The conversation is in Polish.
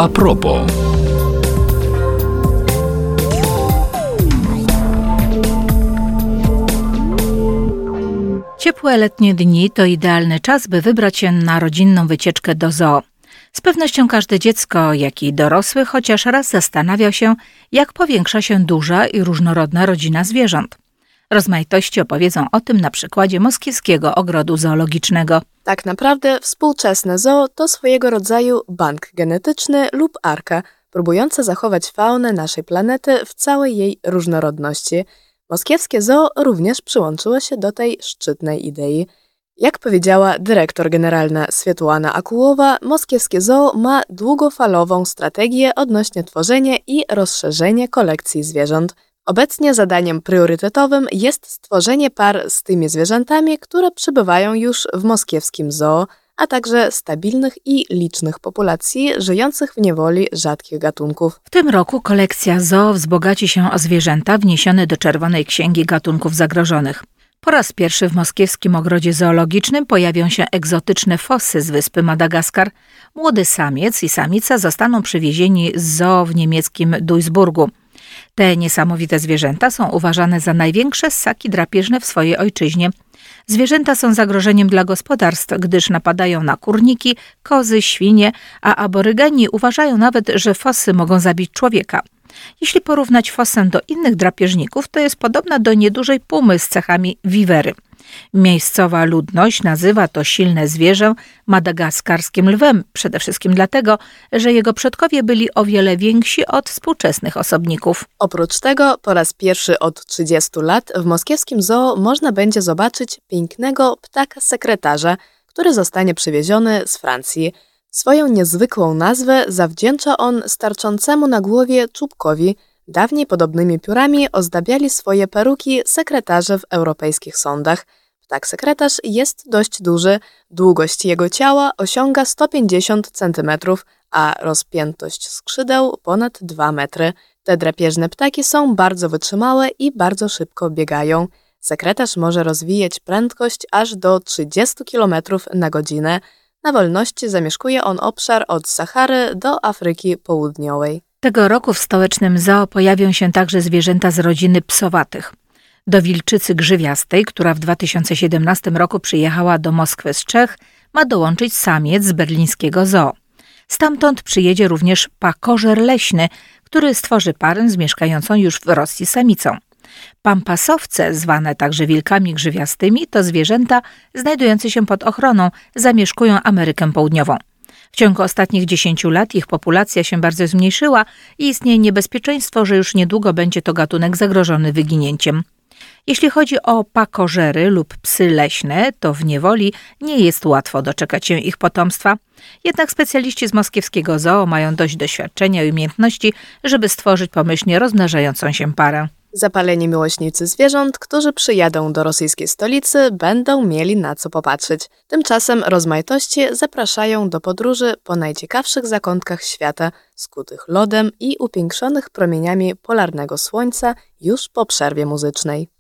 A propos. Ciepłe letnie dni to idealny czas, by wybrać się na rodzinną wycieczkę do zoo. Z pewnością każde dziecko, jak i dorosły, chociaż raz zastanawiał się, jak powiększa się duża i różnorodna rodzina zwierząt. Rozmaitości opowiedzą o tym na przykładzie Moskiewskiego Ogrodu Zoologicznego. Tak naprawdę współczesne zoo to swojego rodzaju bank genetyczny lub arka, próbująca zachować faunę naszej planety w całej jej różnorodności. Moskiewskie zoo również przyłączyło się do tej szczytnej idei. Jak powiedziała dyrektor generalna Swiatłana Akułowa, Moskiewskie zoo ma długofalową strategię odnośnie tworzenia i rozszerzenia kolekcji zwierząt. Obecnie zadaniem priorytetowym jest stworzenie par z tymi zwierzętami, które przebywają już w moskiewskim zoo, a także stabilnych i licznych populacji żyjących w niewoli rzadkich gatunków. W tym roku kolekcja zoo wzbogaci się o zwierzęta wniesione do Czerwonej Księgi Gatunków Zagrożonych. Po raz pierwszy w Moskiewskim Ogrodzie Zoologicznym pojawią się egzotyczne fosy z wyspy Madagaskar. Młody samiec i samica zostaną przywiezieni z zoo w niemieckim Duisburgu. Te niesamowite zwierzęta są uważane za największe ssaki drapieżne w swojej ojczyźnie. Zwierzęta są zagrożeniem dla gospodarstw, gdyż napadają na kurniki, kozy, świnie, a aborygeni uważają nawet, że fosy mogą zabić człowieka. Jeśli porównać fosę do innych drapieżników, to jest podobna do niedużej pumy z cechami wiwery. Miejscowa ludność nazywa to silne zwierzę madagaskarskim lwem, przede wszystkim dlatego, że jego przodkowie byli o wiele więksi od współczesnych osobników. Oprócz tego po raz pierwszy od 30 lat w moskiewskim zoo można będzie zobaczyć pięknego ptaka sekretarza, który zostanie przywieziony z Francji. Swoją niezwykłą nazwę zawdzięcza on starczącemu na głowie czubkowi. Dawniej podobnymi piórami ozdabiali swoje peruki sekretarze w europejskich sądach. Ptak sekretarz jest dość duży, długość jego ciała osiąga 150 cm, a rozpiętość skrzydeł ponad 2 metry. Te drapieżne ptaki są bardzo wytrzymałe i bardzo szybko biegają. Sekretarz może rozwijać prędkość aż do 30 km na godzinę. Na wolności zamieszkuje on obszar od Sahary do Afryki Południowej. Tego roku w stołecznym zoo pojawią się także zwierzęta z rodziny psowatych. Do wilczycy grzywiastej, która w 2017 roku przyjechała do Moskwy z Czech, ma dołączyć samiec z berlińskiego zoo. Stamtąd przyjedzie również pakożer leśny, który stworzy parę z mieszkającą już w Rosji samicą. Pampasowce, zwane także wilkami grzywiastymi, to zwierzęta znajdujące się pod ochroną, zamieszkują Amerykę Południową. W ciągu ostatnich 10 lat ich populacja się bardzo zmniejszyła i istnieje niebezpieczeństwo, że już niedługo będzie to gatunek zagrożony wyginięciem. Jeśli chodzi o pakożery lub psy leśne, to w niewoli nie jest łatwo doczekać się ich potomstwa. Jednak specjaliści z moskiewskiego zoo mają dość doświadczenia i umiejętności, żeby stworzyć pomyślnie rozmnażającą się parę. Zapaleni miłośnicy zwierząt, którzy przyjadą do rosyjskiej stolicy, będą mieli na co popatrzeć. Tymczasem rozmaitości zapraszają do podróży po najciekawszych zakątkach świata, skutych lodem i upiększonych promieniami polarnego słońca już po przerwie muzycznej.